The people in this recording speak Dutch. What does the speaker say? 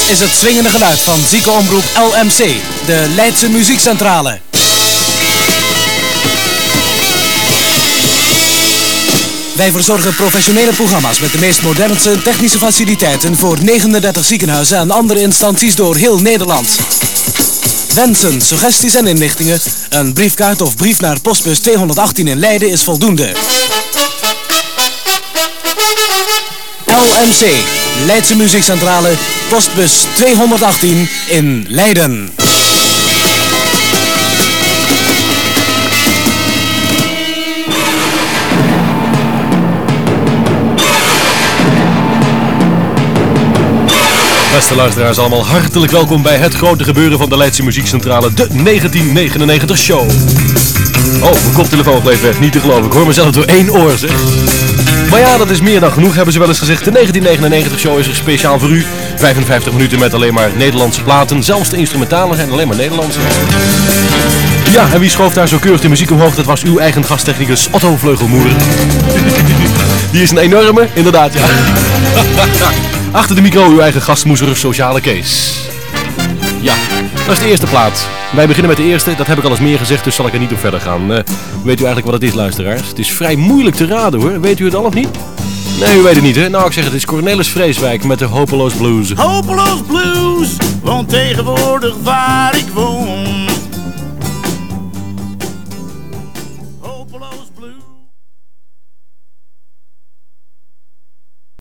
is het swingende geluid van ziekenomroep LMC, de Leidse Muziekcentrale. Wij verzorgen professionele programma's met de meest moderne technische faciliteiten voor 39 ziekenhuizen en andere instanties door heel Nederland. Wensen, suggesties en inlichtingen? Een briefkaart of brief naar postbus 218 in Leiden is voldoende. LMC, Leidse Muziekcentrale, postbus 218 in Leiden. Beste luisteraars, allemaal hartelijk welkom bij het grote gebeuren van de Leidse Muziekcentrale, de 1999 show. Oh, mijn koptelefoon bleef weg, niet te geloven. Ik hoor mezelf door één oor, zeg. Maar ja, dat is meer dan genoeg, hebben ze wel eens gezegd. De 1999 show is er speciaal voor u. 55 minuten met alleen maar Nederlandse platen. Zelfs de instrumentalen zijn alleen maar Nederlandse. Ja, en wie schoof daar zo keurig de muziek omhoog? Dat was uw eigen gasttechnicus Otto Vleugelmoer. Die is een enorme, inderdaad, ja. Achter de micro uw eigen gastmoezer, Sociale Kees. Ja, dat is de eerste plaat. Wij beginnen met de eerste, dat heb ik al eens meer gezegd, dus zal ik er niet op verder gaan. Weet u eigenlijk wat het is, luisteraars? Het is vrij moeilijk te raden, hoor. Weet u het al of niet? Nee, u weet het niet, hè? Nou, ik zeg het is Cornelis Vreeswijk met de Hopeloos Blues. Hopeloos Blues, want tegenwoordig waar ik woon